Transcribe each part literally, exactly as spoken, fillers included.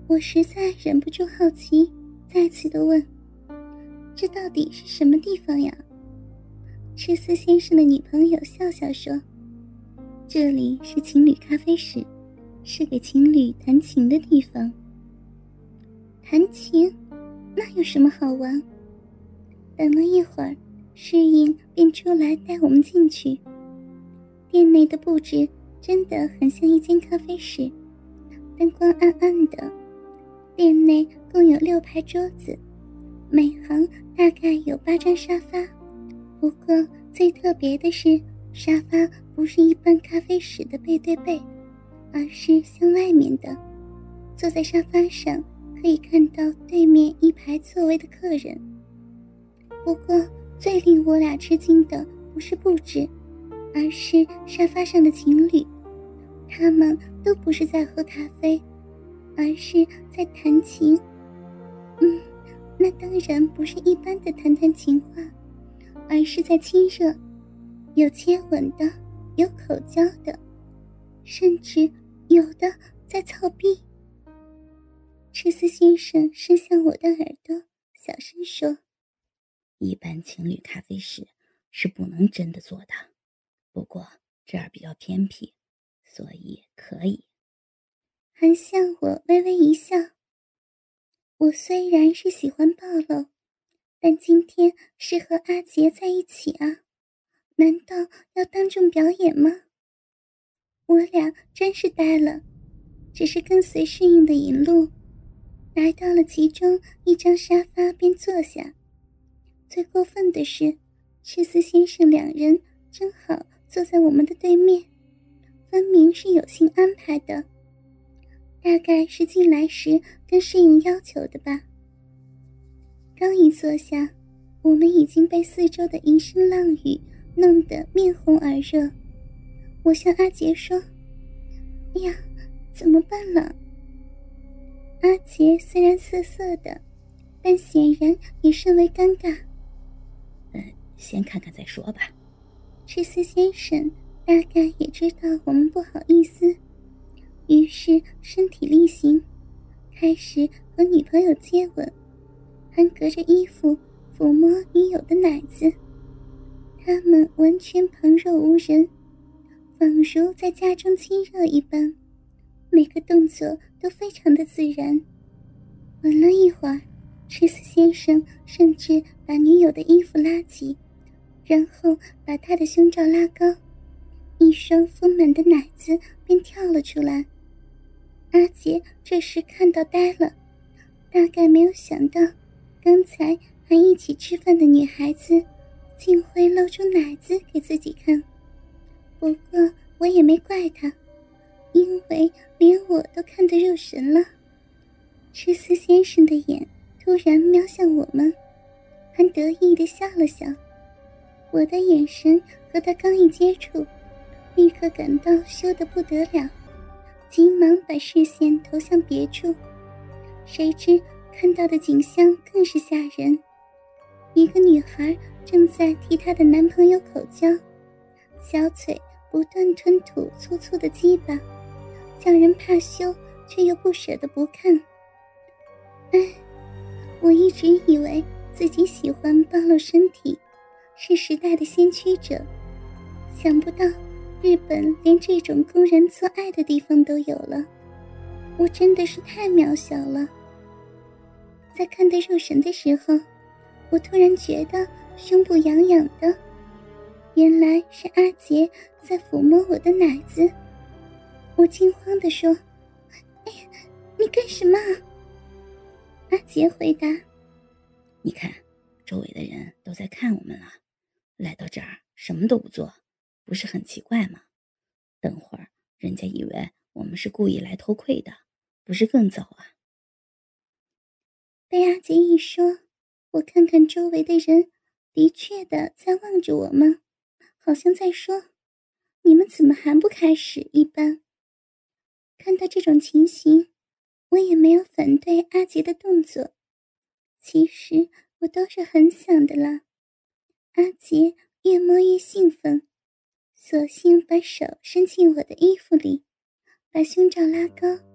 我实在忍不住好奇，再次的问：这到底是什么地方呀？赤斯先生的女朋友笑笑说：这里是情侣咖啡室，是给情侣弹琴的地方。弹琴？那有什么好玩？等了一会儿，侍应便出来带我们进去。店内的布置真的很像一间咖啡室，灯光暗暗的。店内共有六排桌子，每行大概有八张沙发。不过最特别的是，沙发不是一般咖啡室的背对背，而是向外面的。坐在沙发上可以看到对面一排座位的客人。不过最令我俩吃惊的不是布置，而是沙发上的情侣，他们都不是在喝咖啡，而是在弹琴。嗯，那当然不是一般的谈谈情话，而是在亲热，有接吻的，有口交的，甚至有的在操逼。赤斯先生伸向我的耳朵，小声说： 一般情侣咖啡室是不能真的做的，不过这儿比较偏僻，所以可以。 还向我微微一笑。我虽然是喜欢暴露，但今天是和阿杰在一起啊，难道要当众表演吗？我俩真是呆了，只是跟随适应的引路，来到了其中一张沙发便坐下。最过分的是，赤斯先生两人正好坐在我们的对面，分明是有幸安排的，大概是进来时跟适应要求的吧。刚一坐下，我们已经被四周的淫声浪语弄得面红耳热。我向阿杰说：哎呀，怎么办了？阿杰虽然涩涩的，但显然也甚为尴尬。 嗯，先看看再说吧。 赤斯先生大概也知道我们不好意思，于是身体力行，开始和女朋友接吻，还隔着衣服抚摸女友的奶子。他们完全旁若无人，仿如在家中亲热一般，每个动作都非常的自然。吻了一会儿，赤斯先生甚至把女友的衣服拉起，然后把她的胸罩拉高，一双丰满的奶子便跳了出来。阿杰这时看到呆了，大概没有想到刚才还一起吃饭的女孩子竟会露出奶子给自己看。不过我也没怪他，因为连我都看得入神了。赤斯先生的眼突然瞄向我们，还得意地笑了笑。我的眼神和他刚一接触，立刻感到羞得不得了，急忙把视线投向别处。谁知看到的景象更是吓人，一个女孩正在替她的男朋友口交，小嘴不断吞吐粗粗的鸡巴，叫人怕羞却又不舍得不看。哎，我一直以为自己喜欢暴露身体，是时代的先驱者，想不到日本连这种公然做爱的地方都有了，我真的是太渺小了。在看得入神的时候，我突然觉得胸部痒痒的，原来是阿杰在抚摸我的奶子。我惊慌地说：哎呀，你干什么？阿杰回答： 你看，周围的人都在看我们了，来到这儿什么都不做，不是很奇怪吗？等会儿人家以为我们是故意来偷窥的，不是更糟啊？ 被阿杰一说，我看看周围的人，的确的在望着我们，好像在说：你们怎么还不开始一般。看到这种情形，我也没有反对阿杰的动作，其实我都是很想的了。阿杰越摸越兴奋，索性把手伸进我的衣服里，把胸罩拉高，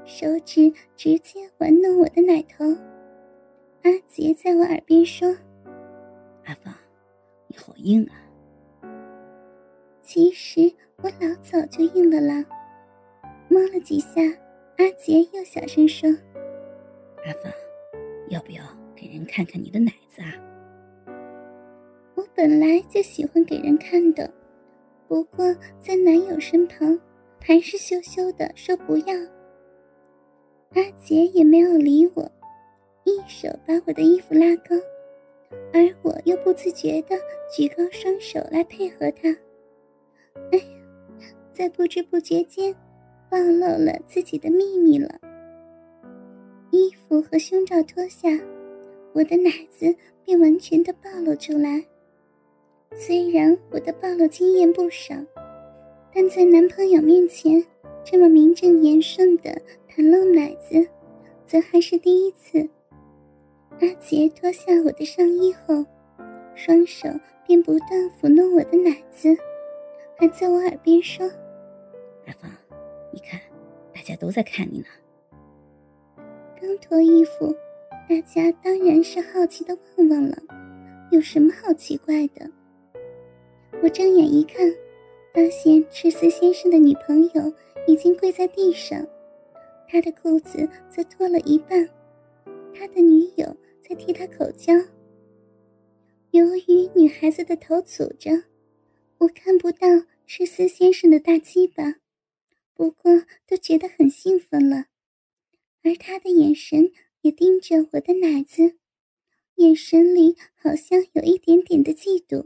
手指直接玩弄我的奶头。阿杰在我耳边说： 阿芳，你好硬啊。 其实我老早就硬了啦。摸了几下，阿杰又小声说： 阿芳，要不要给人看看你的奶子啊？ 我本来就喜欢给人看的，不过在男友身旁还是羞羞的说不要。阿杰也没有理我，一手把我的衣服拉高，而我又不自觉地举高双手来配合他。哎呀，在不知不觉间暴露了自己的秘密了。衣服和胸罩脱下，我的奶子便完全的暴露出来。虽然我的暴露经验不少，但在男朋友面前这么名正言顺的袒露奶子，则还是第一次。阿杰脱下我的上衣后，双手便不断抚弄我的奶子，还在我耳边说： 阿芳，你看，大家都在看你呢。 刚脱衣服，大家当然是好奇的望望了，有什么好奇怪的？我睁眼一看，发现赤丝先生的女朋友已经跪在地上，他的裤子则脱了一半，他的女友在替他口交。由于女孩子的头阻着，我看不到赤丝先生的大鸡巴，不过都觉得很兴奋了，而他的眼神也盯着我的奶子，眼神里好像有一点点的嫉妒。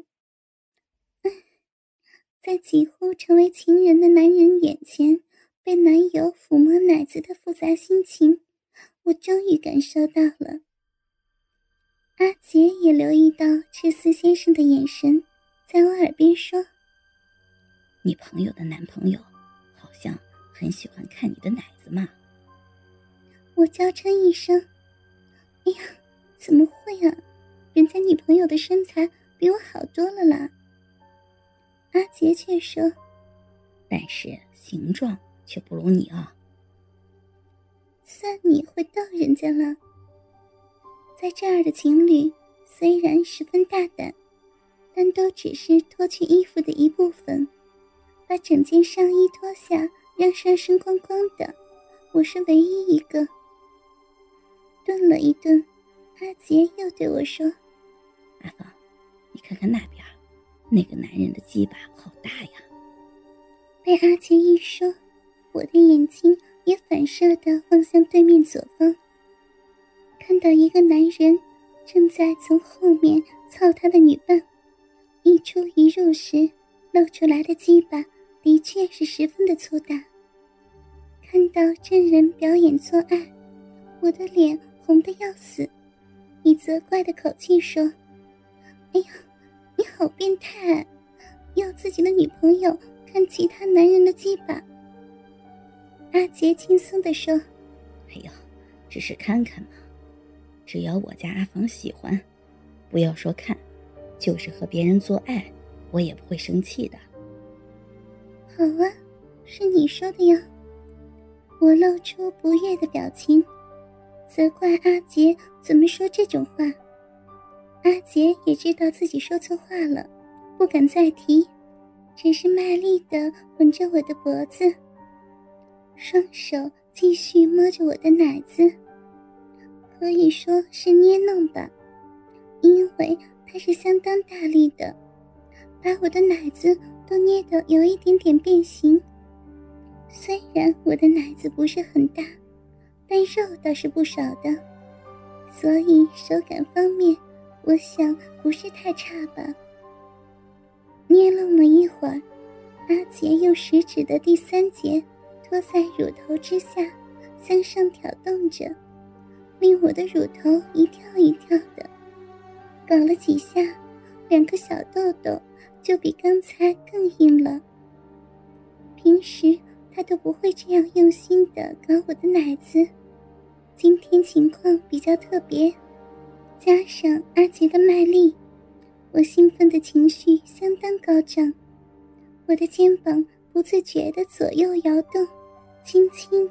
在几乎成为情人的男人眼前被男友抚摸奶子的复杂心情，我终于感受到了。阿杰也留意到赤丝先生的眼神，在我耳边说： 你朋友的男朋友好像很喜欢看你的奶子嘛。 我娇嗔一声：哎呀，怎么会啊，人家女朋友的身材比我好多了啦。阿杰却说： 但是形状却不如你啊。 算你会逗人家了。在这儿的情侣虽然十分大胆，但都只是脱去衣服的一部分，把整件上衣脱下，让上身光光的，我是唯一一个。顿了一顿，阿杰又对我说： 阿芳，你看看那边，那个男人的鸡巴好大呀。 被阿杰一说，我的眼睛也反射地望向对面左方，看到一个男人正在从后面操他的女伴，一出一入时露出来的鸡巴的确是十分的粗大。看到真人表演做爱，我的脸红得要死，以责怪的口气说：哎呀，你好变态，要自己的女朋友看其他男人的鸡巴。阿杰轻松地说： 哎呦，只是看看嘛，只要我家阿芳喜欢，不要说看，就是和别人做爱，我也不会生气的。 好啊，是你说的呀。我露出不悦的表情，责怪阿杰怎么说这种话。阿杰也知道自己说错话了，不敢再提，只是卖力地吻着我的脖子，双手继续摸着我的奶子，可以说是捏弄吧，因为他是相当大力的，把我的奶子都捏得有一点点变形。虽然我的奶子不是很大，但肉倒是不少的，所以手感方面我想不是太差吧。捏弄了一会儿，阿杰用食指的第三节托在乳头之下向上挑动着，令我的乳头一跳一跳的，搞了几下，两个小豆豆就比刚才更硬了。平时他都不会这样用心地搞我的奶子，今天情况比较特别，加上阿杰的卖力，我兴奋的情绪相当高涨，我的肩膀不自觉地左右摇动，轻轻地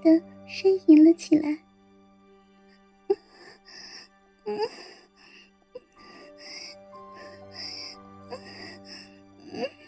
呻吟了起来。嗯嗯嗯